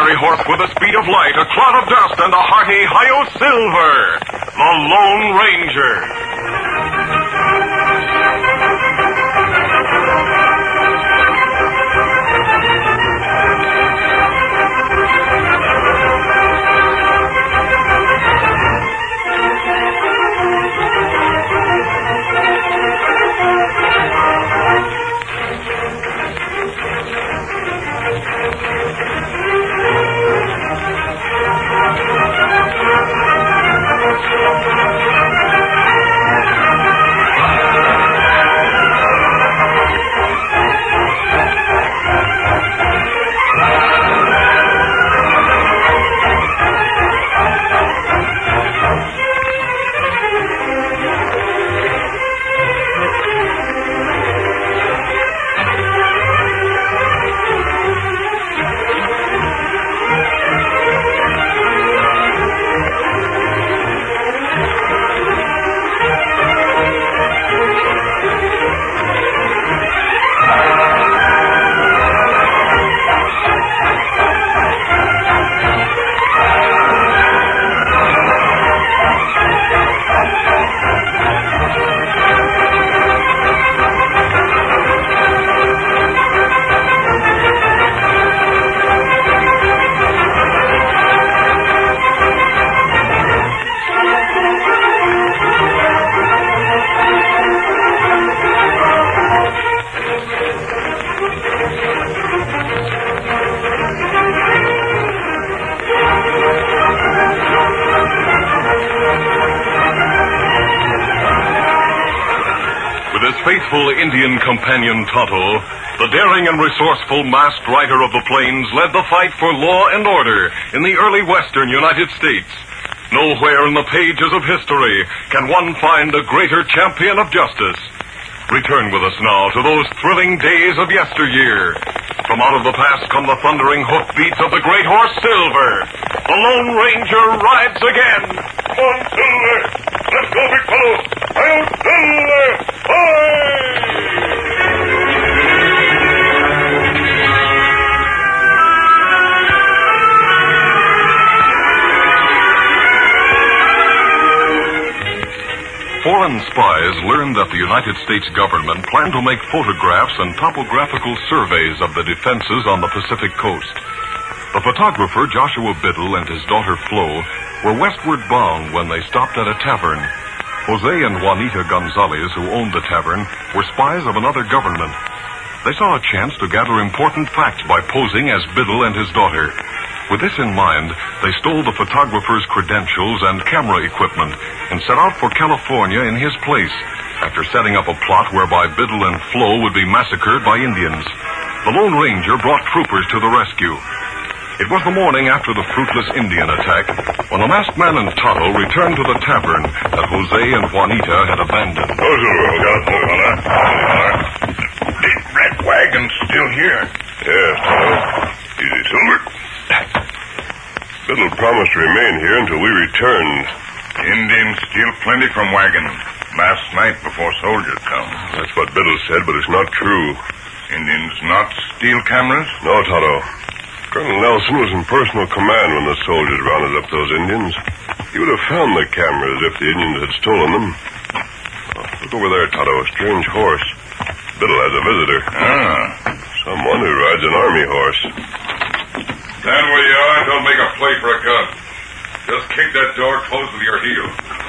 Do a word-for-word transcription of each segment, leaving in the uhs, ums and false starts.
fiery horse with the speed of light, a cloud of dust, and a hearty Hi-Yo Silver, the Lone Ranger. Faithful Indian companion Tonto, the daring and resourceful masked rider of the plains, led the fight for law and order in the early western United States. Nowhere in the pages of history can one find a greater champion of justice. Return with us now to those thrilling days of yesteryear. From out of the past come the thundering hoofbeats of the great horse Silver. The Lone Ranger rides again. Come on, Silver. Let's go, big fellow. I'll Silver. Foreign spies learned that the United States government planned to make photographs and topographical surveys of the defenses on the Pacific coast. The photographer Joshua Biddle and his daughter Flo were westward bound when they stopped at a tavern. Jose and Juanita Gonzalez, who owned the tavern, were spies of another government. They saw a chance to gather important facts by posing as Biddle and his daughter. With this in mind, they stole the photographer's credentials and camera equipment and set out for California in his place, after setting up a plot whereby Biddle and Flo would be massacred by Indians. The Lone Ranger brought troopers to the rescue. It was the morning after the fruitless Indian attack when the masked man and Tonto returned to the tavern that Jose and Juanita had abandoned. The red wagon's still here. Yes, Tonto. Easy, Silver. Biddle promised to remain here until we returned. Indians steal plenty from wagon last night before soldiers come. That's what Biddle said, but it's not true. Indians not steal cameras? No, Tonto. Colonel Nelson was in personal command when the soldiers rounded up those Indians. He would have found the cameras if the Indians had stolen them. Oh, look over there, Tonto, a strange horse. Biddle has a visitor. Ah. Someone who rides an army horse. Stand where you are and don't make a play for a gun. Just kick that door closed with your heel.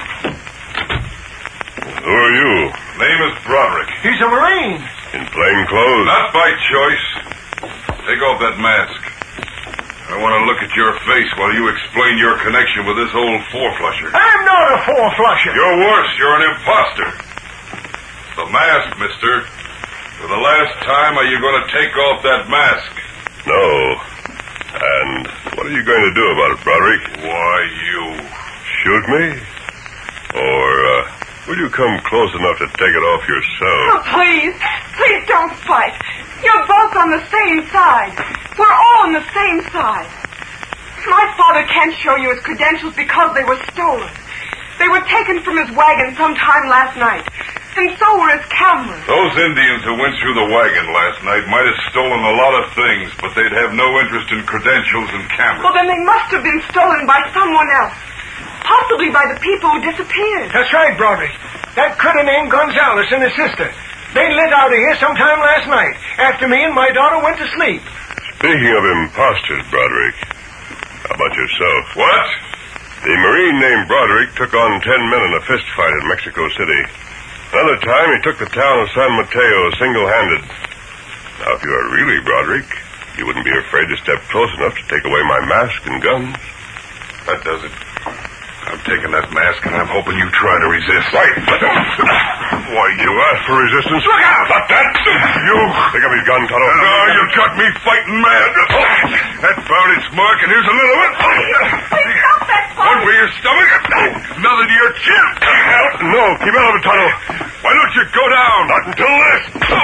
Who are you? Name is Broderick. He's a Marine. In plain clothes? Not by choice. Take off that mask. I want to look at your face while you explain your connection with this old four-flusher. I'm not a four-flusher. You're worse. You're an imposter. The mask, mister. For the last time, are you going to take off that mask? No. And what are you going to do about it, Broderick? Why, you... Shoot me? Or, uh, will you come close enough to take it off yourself? Oh, please. Please don't fight. You're both on the same side. We're all on the same side. My father can't show you his credentials because they were stolen. They were taken from his wagon sometime last night. And so were his cameras. Those Indians who went through the wagon last night might have stolen a lot of things, but they'd have no interest in credentials and cameras. Well, then they must have been stolen by someone else. Possibly by the people who disappeared. That's right, Broderick. That critter named Gonzalez and his sister. They lit out of here sometime last night, after me and my daughter went to sleep. Speaking of imposters, Broderick, how about yourself? What? The Marine named Broderick took on ten men in a fist fight in Mexico City. Another time, he took the town of San Mateo single-handed. Now, if you are really Broderick, you wouldn't be afraid to step close enough to take away my mask and guns. That does it. I'm taking that mask, and I'm hoping you try to resist. Right. Why, you asked for resistance. Look out! Not that! You! Pick up his gun, Tonto. No, you got me fighting mad. That found its mark, and here's another one. Please stop that fight. One for your stomach, another to your chin. No, keep out of it, Tonto. Why don't you go down? Not until this.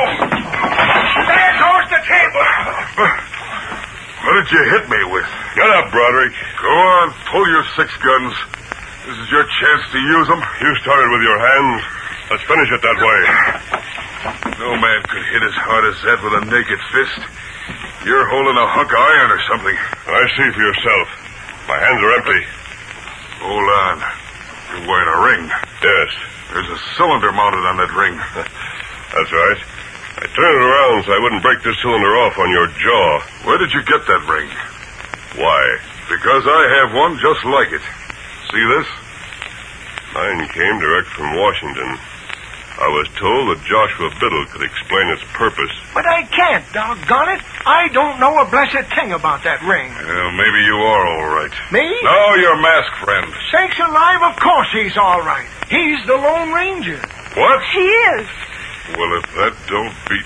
There goes the table. What did you hit me with? Get up, Broderick. Go on, pull your six guns. This is your chance to use them. You started with your hands. Let's finish it that way. No man could hit as hard as that with a naked fist. You're holding a hunk of iron or something. I see for yourself. My hands are empty. Hold on. You're wearing a ring. Yes. There's a cylinder mounted on that ring. That's right. I turned it around so I wouldn't break this cylinder off on your jaw. Where did you get that ring? Why? Because I have one just like it. See this? Mine came direct from Washington. I was told that Joshua Biddle could explain its purpose. But I can't, doggone it. I don't know a blessed thing about that ring. Well, maybe you are all right. Me? No, your mask friend. Sakes alive, of course he's all right. He's the Lone Ranger. What? He is. Well, if that don't beat...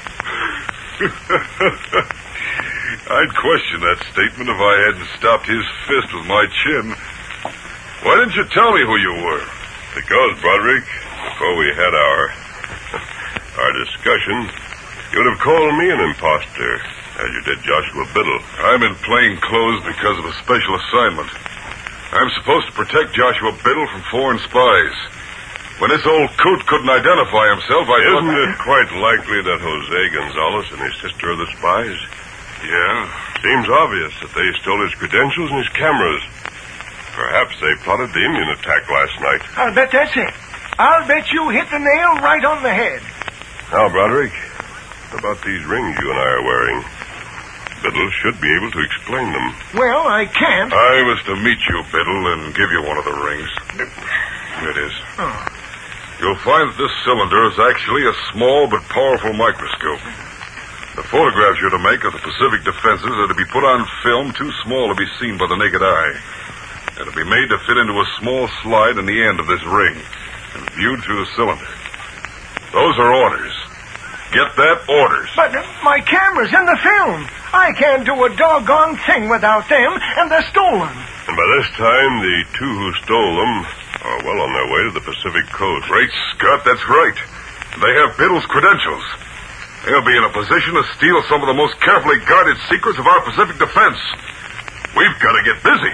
I'd question that statement if I hadn't stopped his fist with my chin. Why didn't you tell me who you were? Because, Broderick, before we had our our discussion, you would have called me an imposter, as you did Joshua Biddle. I'm in plain clothes because of a special assignment. I'm supposed to protect Joshua Biddle from foreign spies. When this old coot couldn't identify himself, I Isn't thought... it quite likely that Jose Gonzalez and his sister are the spies? Yeah? Seems obvious that they stole his credentials and his cameras. Perhaps they plotted the Indian attack last night. I'll bet that's it. I'll bet you hit the nail right on the head. Now, Broderick, what about these rings you and I are wearing? Biddle should be able to explain them. Well, I can't. I was to meet you, Biddle, and give you one of the rings. Here it is. Oh. You'll find that this cylinder is actually a small but powerful microscope. The photographs you're to make of the Pacific defenses are to be put on film too small to be seen by the naked eye. It'll be made to fit into a small slide in the end of this ring and viewed through the cylinder. Those are orders. Get that? Orders. But uh, my camera's in the film. I can't do a doggone thing without them, and they're stolen. And by this time, the two who stole them are well on their way to the Pacific coast. Great Scott, that's right. They have Biddle's credentials. They'll be in a position to steal some of the most carefully guarded secrets of our Pacific defense. We've got to get busy.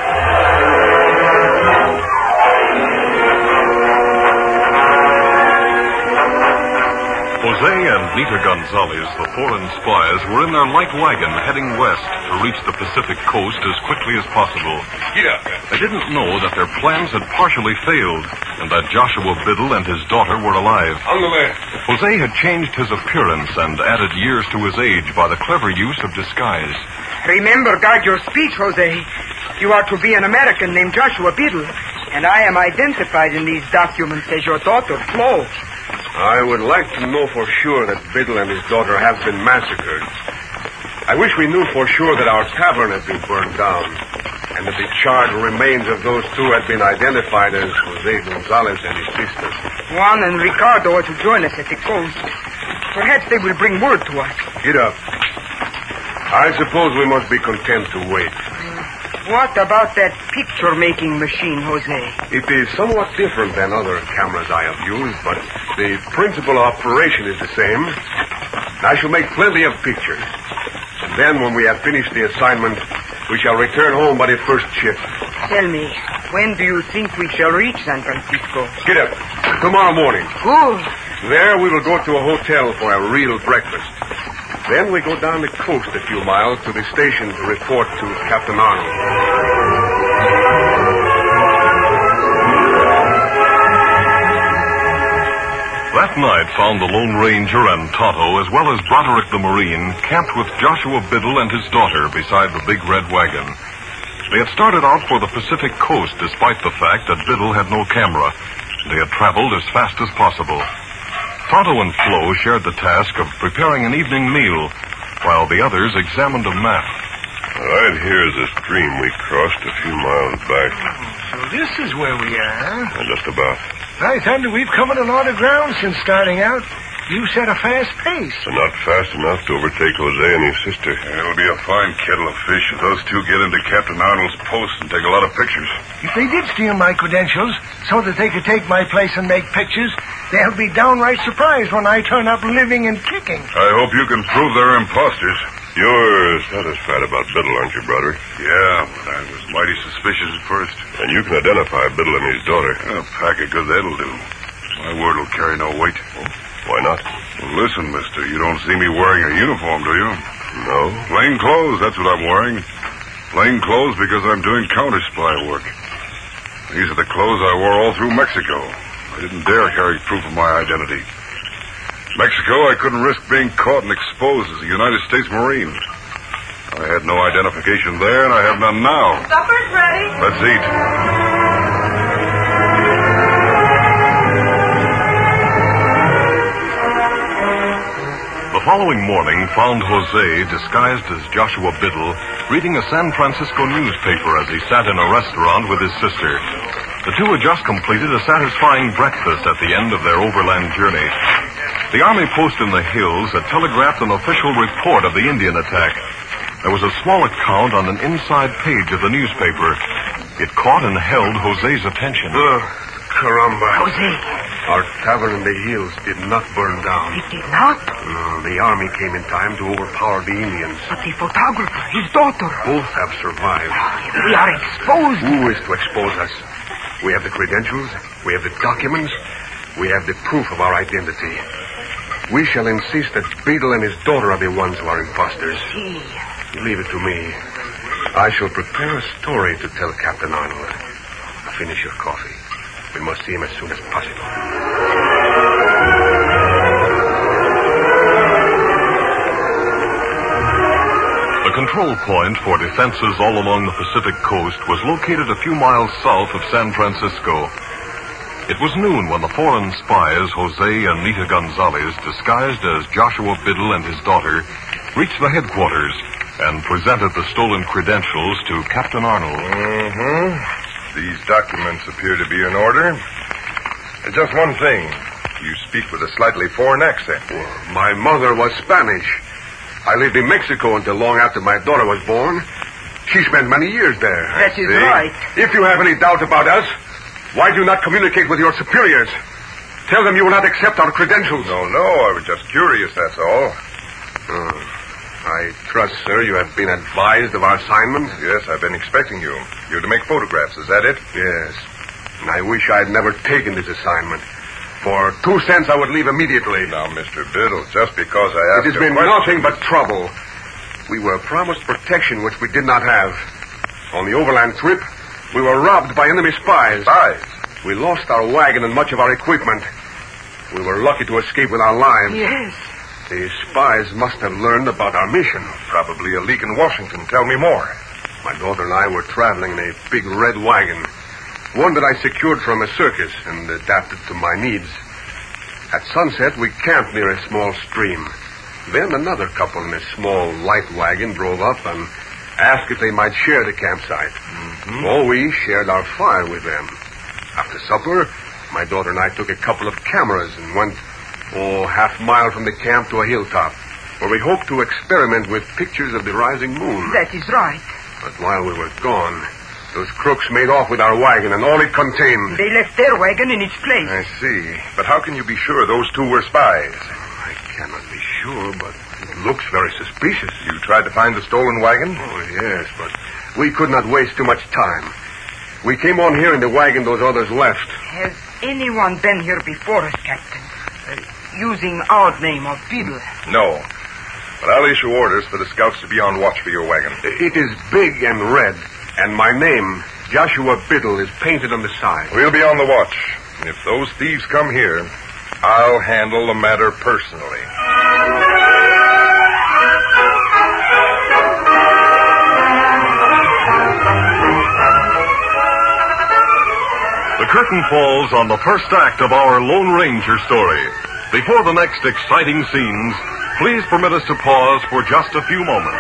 Jose and Nita Gonzalez, the foreign spies, were in their light wagon heading west to reach the Pacific coast as quickly as possible. Yeah. They didn't know that their plans had partially failed and that Joshua Biddle and his daughter were alive. On the man. Jose had changed his appearance and added years to his age by the clever use of disguise. Remember, guard your speech, Jose. You are to be an American named Joshua Biddle, and I am identified in these documents as your daughter, Flo. I would like to know for sure that Biddle and his daughter have been massacred. I wish we knew for sure that our tavern had been burned down, and that the charred remains of those two had been identified as Jose Gonzalez and his sister. Juan and Ricardo are to join us at the coast. Perhaps they will bring word to us. Get up. I suppose we must be content to wait. What about that picture-making machine, Jose? It is somewhat different than other cameras I have used, but the principal operation is the same. I shall make plenty of pictures. And then, when we have finished the assignment, we shall return home by the first ship. Tell me, when do you think we shall reach San Francisco? Get up. Tomorrow morning. Good. There we will go to a hotel for a real breakfast. Then we go down the coast a few miles to the station to report to Captain Arnold. That night found the Lone Ranger and Tonto, as well as Broderick the Marine, camped with Joshua Biddle and his daughter beside the big red wagon. They had started out for the Pacific coast despite the fact that Biddle had no camera. They had traveled as fast as possible. Tonto and Flo shared the task of preparing an evening meal, while the others examined a map. Right here is a stream we crossed a few miles back. So this is where we are, huh? Just about. I thunder, we've covered a lot of ground since starting out. You set a fast pace. But not fast enough to overtake Jose and his sister. It'll be a fine kettle of fish if those two get into Captain Arnold's post and take a lot of pictures. If they did steal my credentials so that they could take my place and make pictures, they'll be downright surprised when I turn up living and kicking. I hope you can prove they're imposters. You're satisfied about Biddle, aren't you, Broderick? Yeah, but I was mighty suspicious at first. And you can identify Biddle and his daughter. A pack of good that'll do. My word will carry no weight. Why not? Well, listen, mister, you don't see me wearing a uniform, do you? No. Plain clothes, that's what I'm wearing. Plain clothes because I'm doing counter-spy work. These are the clothes I wore all through Mexico. I didn't dare carry proof of my identity. Mexico, I couldn't risk being caught and exposed as a United States Marine. I had no identification there, and I have none now. Supper's ready. Let's eat. The following morning found Jose, disguised as Joshua Biddle, reading a San Francisco newspaper as he sat in a restaurant with his sister. The two had just completed a satisfying breakfast at the end of their overland journey. The army post in the hills had telegraphed an official report of the Indian attack. There was a small account on an inside page of the newspaper. It caught and held Jose's attention. Oh, caramba. Jose. Our tavern in the hills did not burn down. It did not? No, the army came in time to overpower the Indians. But the photographer, his daughter. Both have survived. We are exposed. Who is to expose us? We have the credentials. We have the documents. We have the proof of our identity. We shall insist that Biddle and his daughter are the ones who are imposters. See. Leave it to me. I shall prepare a story to tell Captain Arnold. Finish your coffee. We must see him as soon as possible. The control point for defenses all along the Pacific coast was located a few miles south of San Francisco. It was noon when the foreign spies, Jose and Nita Gonzalez, disguised as Joshua Biddle and his daughter, reached the headquarters and presented the stolen credentials to Captain Arnold. Mm-hmm. These documents appear to be in order. Just one thing. You speak with a slightly foreign accent. Well, my mother was Spanish. I lived in Mexico until long after my daughter was born. She spent many years there. That is See? right. If you have any doubt about us, why do you not communicate with your superiors? Tell them you will not accept our credentials. No, no, I was just curious, that's all. Oh, I trust, sir, you have been advised of our assignment? Yes, I've been expecting you. You're to make photographs, is that it? Yes. And I wish I had never taken this assignment. For two cents, I would leave immediately. Now, Mister Biddle, just because I asked It has a been question- nothing but trouble. We were promised protection, which we did not have. On the overland trip, we were robbed by enemy spies. Spies? We lost our wagon and much of our equipment. We were lucky to escape with our lives. Yes. The spies must have learned about our mission. Probably a leak in Washington. Tell me more. My daughter and I were traveling in a big red wagon, one that I secured from a circus and adapted to my needs. At sunset, we camped near a small stream. Then another couple in a small light wagon drove up and asked if they might share the campsite. Mm-hmm. So we shared our fire with them. After supper, my daughter and I took a couple of cameras and went, oh, half a mile from the camp to a hilltop, where we hoped to experiment with pictures of the rising moon. That is right. But while we were gone, those crooks made off with our wagon and all it contained. They left their wagon in its place. I see. But how can you be sure those two were spies? I cannot be sure, but it looks very suspicious. You tried to find the stolen wagon? Oh, yes, but we could not waste too much time. We came on here in the wagon those others left. Has anyone been here before us, Captain? Uh, using our name of Beetle? No. But I'll issue orders for the scouts to be on watch for your wagon. It is big and red, and my name, Joshua Biddle, is painted on the side. We'll be on the watch. And if those thieves come here, I'll handle the matter personally. The curtain falls on the first act of our Lone Ranger story. Before the next exciting scenes, please permit us to pause for just a few moments.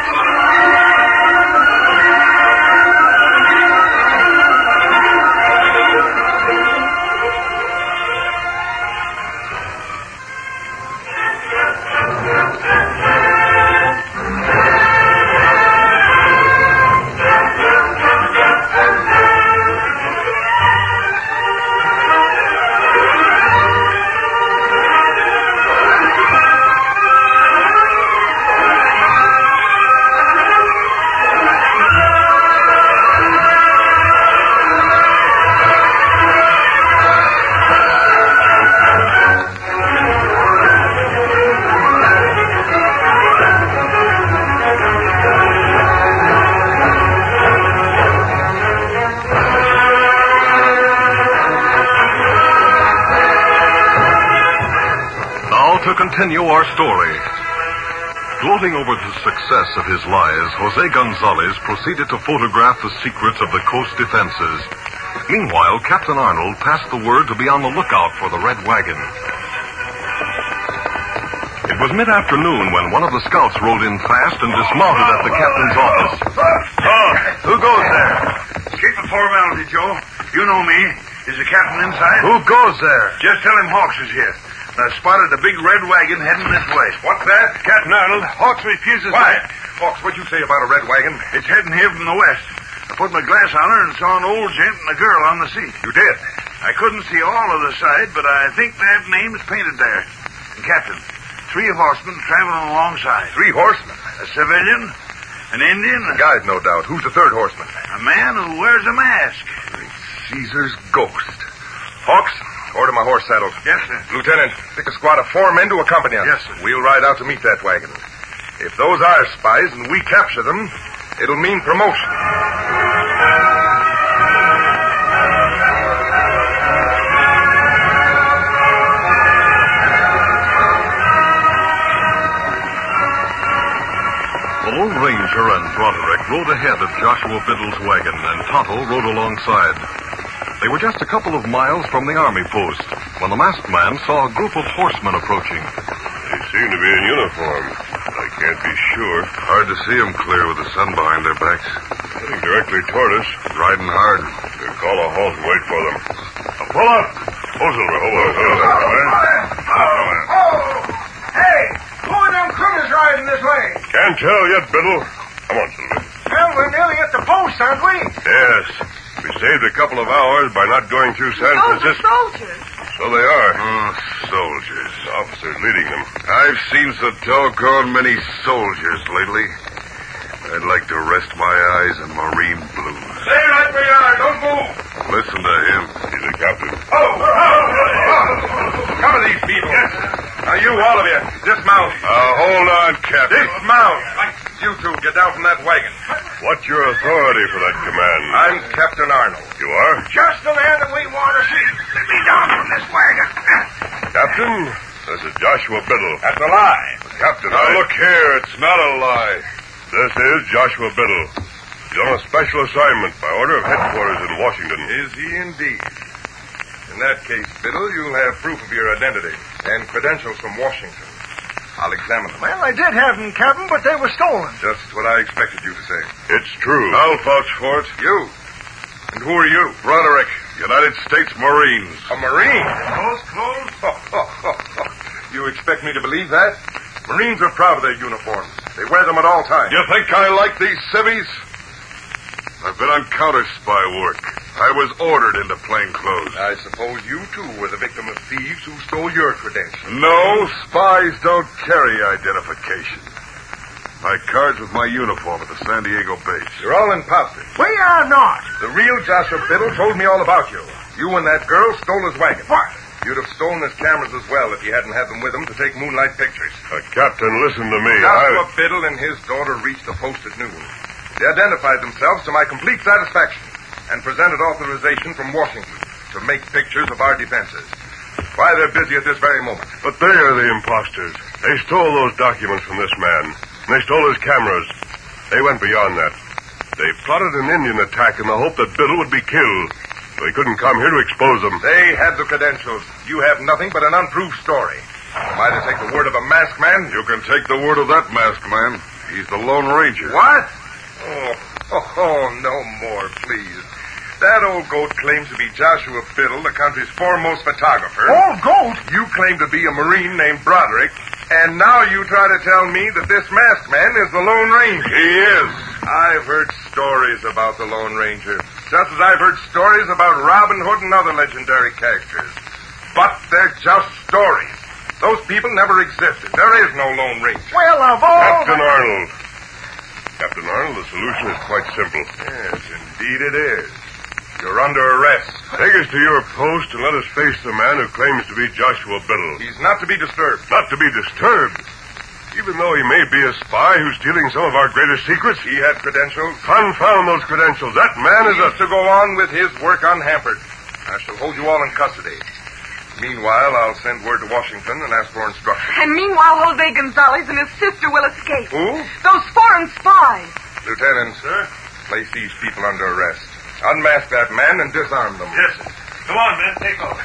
To continue our story. Gloating over the success of his lies, Jose Gonzalez proceeded to photograph the secrets of the coast defenses. Meanwhile, Captain Arnold passed the word to be on the lookout for the red wagon. It was mid-afternoon when one of the scouts rode in fast and dismounted at the captain's office. Oh, who goes there? Keep the formality, Joe. You know me. Is the captain inside? Who goes there? Just tell him Hawks is here. I spotted a big red wagon heading this way. What's that? Captain Arnold, Hawks refuses... Quiet. Hawks, what'd you say about a red wagon? It's heading here from the west. I put my glass on her and saw an old gent and a girl on the seat. You did? I couldn't see all of the side, but I think that name is painted there. And Captain, three horsemen traveling alongside. Three horsemen? A civilian, an Indian... A guide, no doubt. Who's the third horseman? A man who wears a mask. Caesar's ghost. Hawks, order my horse saddled. Yes, sir. Lieutenant, pick a squad of four men to accompany us. Yes, sir. We'll ride out to meet that wagon. If those are spies and we capture them, it'll mean promotion. The Lone Ranger and Broderick rode ahead of Joshua Biddle's wagon, and Tonto rode alongside. They were just a couple of miles from the army post when the masked man saw a group of horsemen approaching. They seem to be in uniform. I can't be sure. Hard to see them clear with the sun behind their backs. Heading directly toward us. Riding hard. We'll call a halt and wait for them. Now pull up. Hold over. Hold over. Hold over. Oh! Hey! Who are them criminals riding this way? Can't tell yet, Biddle. Come on, Silver. Well, we're nearly at the post, aren't we? Yes. We saved a couple of hours by not going through San Those are Francisco. soldiers. So they are. Oh, soldiers. The officers leading them. I've seen so doggone many soldiers lately. I'd like to rest my eyes on marine blues. Stay right where you are. Don't move. Listen to him. He's the captain. Oh, oh, oh. Come with these people. Now, you, all of you, dismount. Uh, hold on, Captain. Dismount. You two, get down from that wagon. What's your authority for that command? I'm Captain Arnold. You are? Just the man that we want to see. Let me down from this wagon. Captain, this is Joshua Biddle. That's a lie. Captain, Now, I... look here. It's not a lie. This is Joshua Biddle. He's on a special assignment by order of headquarters in Washington. Is he indeed? In that case, Biddle, you'll have proof of your identity and credentials from Washington. I'll examine them. Well, I did have them, Captain, but they were stolen. Just what I expected you to say. It's true. I'll vouch for it. You? And who are you? Broderick, United States Marines. A Marine? Those clothes? You expect me to believe that? Marines are proud of their uniforms. They wear them at all times. You think I like these civvies? I've been on counter-spy work. I was ordered into plain clothes. I suppose you, too, were the victim of thieves who stole your credentials. No, spies don't carry identification. My card's with my uniform at the San Diego base. You're all imposters. We are not. The real Joshua Biddle told me all about you. You and that girl stole his wagon. What? You'd have stolen his cameras as well if you hadn't had them with him to take moonlight pictures. Uh, Captain, listen to me. Joshua I... Biddle and his daughter reached the post at noon. They identified themselves to my complete satisfaction and presented authorization from Washington to make pictures of our defenses. Why, they're busy at this very moment. But they are the imposters. They stole those documents from this man. And they stole his cameras. They went beyond that. They plotted an Indian attack in the hope that Biddle would be killed. They couldn't come here to expose them. They had the credentials. You have nothing but an unproved story. Am I to take the word of a masked man? You can take the word of that masked man. He's the Lone Ranger. What? Oh, oh, oh, no more, please. That old goat claims to be Joshua Biddle, the country's foremost photographer. Old goat? You claim to be a Marine named Broderick, and now you try to tell me that this masked man is the Lone Ranger. He is. I've heard stories about the Lone Ranger, just as I've heard stories about Robin Hood and other legendary characters. But they're just stories. Those people never existed. There is no Lone Ranger. Well, of all... Captain Arnold. Captain Arnold, the solution is quite simple. Yes, indeed it is. You're under arrest. Take us to your post and let us face the man who claims to be Joshua Biddle. He's not to be disturbed. Not to be disturbed. Even though he may be a spy who's stealing some of our greatest secrets. He had credentials. Confound those credentials. That man is He's a... to go on with his work unhampered. I shall hold you all in custody. Meanwhile, I'll send word to Washington and ask for instructions. And meanwhile, Jose Gonzalez and his sister will escape. Who? Those foreign spies. Lieutenant, sir, place these people under arrest. Unmask that man and disarm them. Yes, sir. Come on, men. Take off.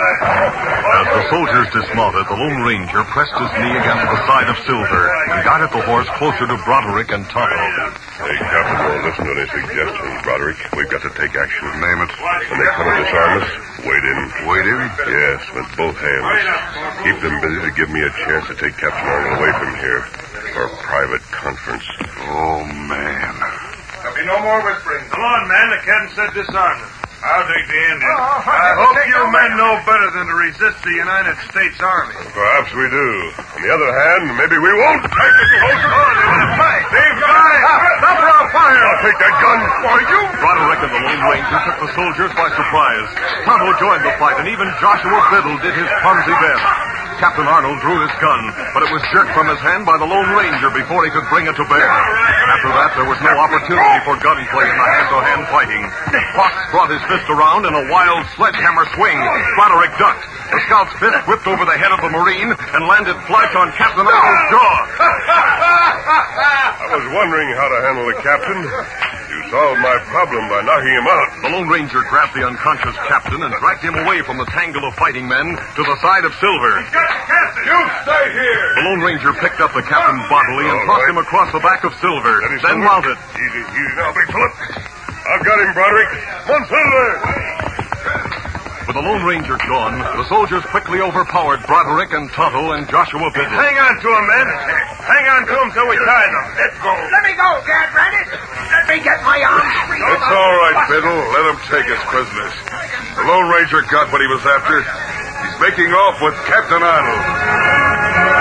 As the soldiers dismounted, the Lone Ranger pressed his knee against the side of Silver and guided the horse closer to Broderick and Tonto. Hey, Captain, don't listen to any suggestions, Broderick. We've got to take action. Name it. When they come to disarm us, wade in. Wade in? Yes, with both hands. Keep them busy to give me a chance to take Captain Arnold away from here for a private conference. Oh, man. There'll be no more whispering. Come on, man. The captain said disarm them. I'll take the Indian. Oh, I I hope take you no men man. know better than to resist the United States Army. Perhaps we do. On the other hand, maybe we won't. Take it closer. Oh, they want to fight. They've got it. Stop or I'll fire. I'll take that gun for you. Broderick and the Lone Ranger took the soldiers by surprise. Tonto joined the fight, and even Joshua Biddle did his clumsy best. Captain Arnold drew his gun, but it was jerked from his hand by the Lone Ranger before he could bring it to bear. After that, there was no opportunity for gunplay in the hand-to-hand fighting. Fox brought his fist around in a wild sledgehammer swing. Broderick ducked. The scout's fist whipped over the head of the Marine and landed flush on Captain Arnold's jaw. I was wondering how to handle the captain. You solved my problem by knocking him out. The Lone Ranger grabbed the unconscious captain and dragged him away from the tangle of fighting men to the side of Silver. You stay here. The Lone Ranger picked up the captain bodily and All tossed right. him across the back of Silver, Steady, then Silver. mounted. Easy, easy now, big Philip. I've got him, Broderick. One Silver. With the Lone Ranger gone, the soldiers quickly overpowered Broderick and Tonto and Joshua Biddle. Hang on to them, men. Hang on to them till we tie them. Let's go. Let me go, Dad Rabbit. Let me get my arms free. It's all right, Biddle. Let him take us prisoners. The Lone Ranger got what he was after. He's making off with Captain Arnold.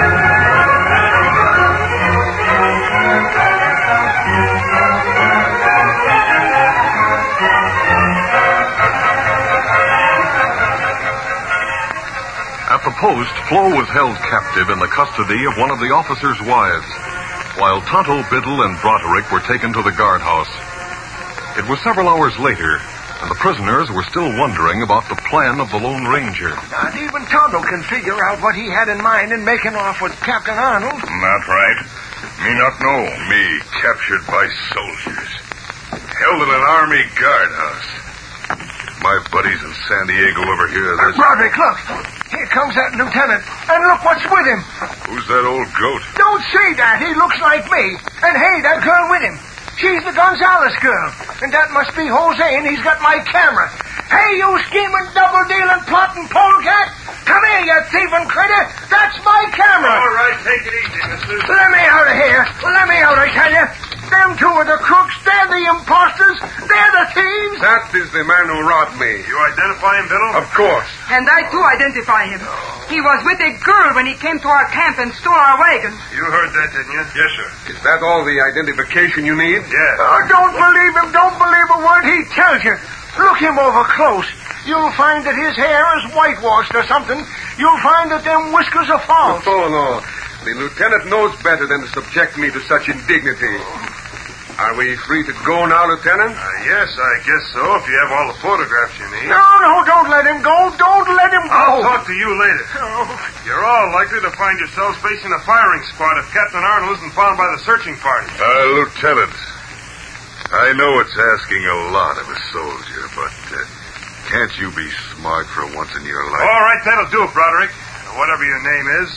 At the post, Flo was held captive in the custody of one of the officers' wives, while Tonto, Biddle, and Broderick were taken to the guardhouse. It was several hours later, and the prisoners were still wondering about the plan of the Lone Ranger. Not even Tonto can figure out what he had in mind in making off with Captain Arnold. Not right. Me not know. Me captured by soldiers. Held in an army guardhouse. My buddies in San Diego over here. There's... Broderick, look. Here comes that lieutenant. And look what's with him. Who's that old goat? Don't say that. He looks like me. And hey, that girl with him. She's the Gonzalez girl. And that must be Jose, and he's got my camera. Hey, you scheming, double-dealing, plotting polecat. Come here, you thieving critter. That's my camera. All right, take it easy, mister. Let me out of here. Let me out, I tell you. The Them two are the crooks. They're the imposters. They're the thieves. That is the man who robbed me. You identify him, Biddle? Of course. And I, too, identify him. He was with a girl when he came to our camp and stole our wagon. You heard that, didn't you? Yes, sir. Is that all the identification you need? Yes. Oh, don't believe him. Don't believe a word he tells you. Look him over close. You'll find that his hair is whitewashed or something. You'll find that them whiskers are false. Oh, no. The lieutenant knows better than to subject me to such indignity. Are we free to go now, Lieutenant? Uh, yes, I guess so, if you have all the photographs you need. No, no, don't let him go. Don't let him go. I'll talk to you later. Oh. You're all likely to find yourselves facing a firing squad if Captain Arnold isn't found by the searching party. Uh, Lieutenant, I know it's asking a lot of a soldier, but uh, can't you be smart for once in your life? All right, that'll do it, Broderick. Whatever your name is.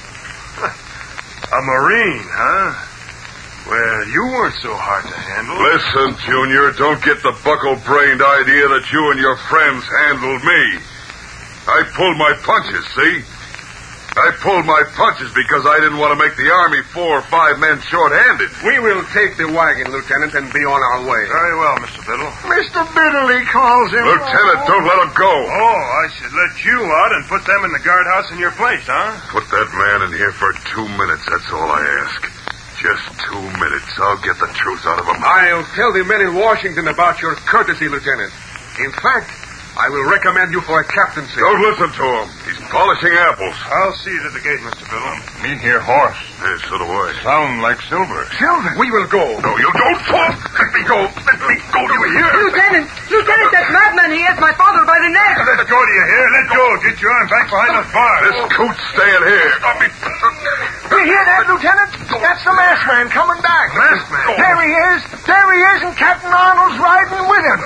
A Marine, huh? Well, you weren't so hard to handle. Listen, Junior, don't get the buckle-brained idea that you and your friends handled me. I pulled my punches, see? I pulled my punches because I didn't want to make the Army four or five men short-handed. We will take the wagon, Lieutenant, and be on our way. Very well, Mister Biddle. Mister Biddle, he calls him. Lieutenant, don't let him go. Oh, I should let you out and put them in the guardhouse in your place, huh? Put that man in here for two minutes, that's all I ask. Just two minutes. I'll get the truth out of him. I'll tell the men in Washington about your courtesy, Lieutenant. In fact, I will recommend you for a captaincy. Don't listen to him. He's polishing apples. I'll see you at the gate, Mister Biddle. Me hear horse. Yes, so do I. Sound like silver. Silver. We will go. No, you don't talk. Let me go. Let me go. Do you hear? Lieutenant! Lieutenant, that madman, he has my father by the neck. Let go, do you hear? Let go. Get your arm back behind those bars. This coot's staying here. Let me... You hear that, Lieutenant? That's the masked man coming back. Masked man? There he is. There he is, and Captain Arnold's riding with him.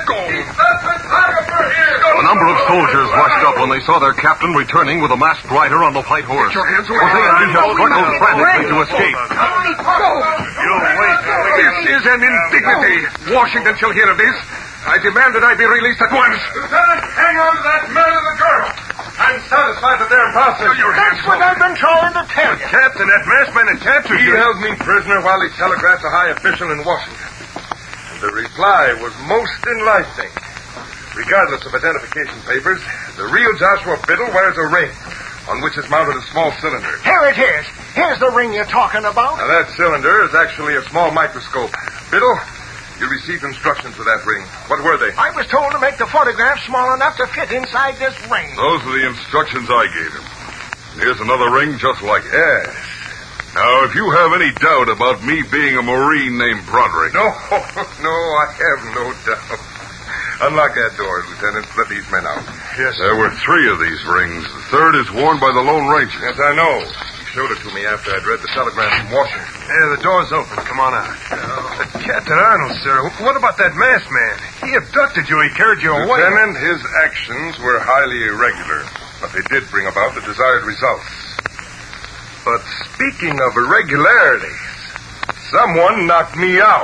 A number of soldiers rushed up when they saw their captain returning with a masked rider on the white horse. Your hands Jose and Misha struggled frantically to escape. You'll wait. This is an indignity. Washington shall hear of this. I demand that I be released at once. Lieutenant, hang on to that man and the girl. I'm satisfied that they're imposters. That's what I've been trying to tell you. Captain, that masked man had captured He you. held me prisoner while he telegraphed a high official in Washington. And the reply was most enlightening. Regardless of identification papers, the real Joshua Biddle wears a ring on which is mounted a small cylinder. Here it is. Here's the ring you're talking about. Now, that cylinder is actually a small microscope. Biddle, you received instructions for that ring. What were they? I was told to make the photograph small enough to fit inside this ring. Those are the instructions I gave him. Here's another ring just like it. Yes. Now, if you have any doubt about me being a Marine named Broderick... No, no, I have no doubt. Unlock that door, Lieutenant. Let these men out. Yes, There were three of these rings. The third is worn by the Lone Ranger. Yes, I know. He showed it to me after I'd read the telegram from Washington. Yeah, the door's open. Come on out. Uh, Captain Arnold, sir, what about that masked man? He abducted you. He carried you away. Lieutenant, his actions were highly irregular, but they did bring about the desired results. But speaking of irregularities, someone knocked me out.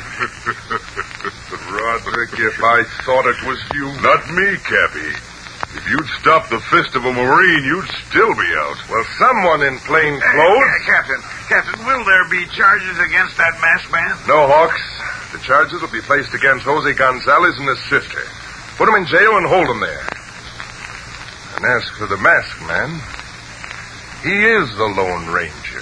Broderick, if I thought it was you... Not me, Cappy. If you'd stopped the fist of a Marine, you'd still be out. Well, someone in plain clothes... Uh, Captain, Captain, will there be charges against that masked man? No, Hawks. The charges will be placed against Jose Gonzalez and his sister. Put him in jail and hold him there. And as for the masked man, he is the Lone Ranger.